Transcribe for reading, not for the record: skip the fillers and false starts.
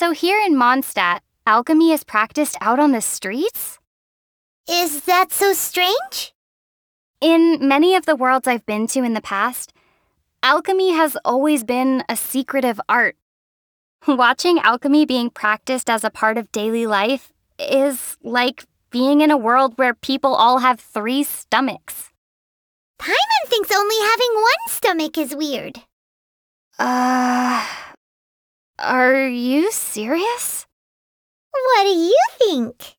So here in Mondstadt, alchemy is practiced out on the streets? Is that so strange? In many of the worlds I've been to in the past, alchemy has always been a secretive art. Watching alchemy being practiced as a part of daily life is like being in a world where people all have 3 stomachs. Paimon thinks only having one stomach is weird. Are you serious? What do you think?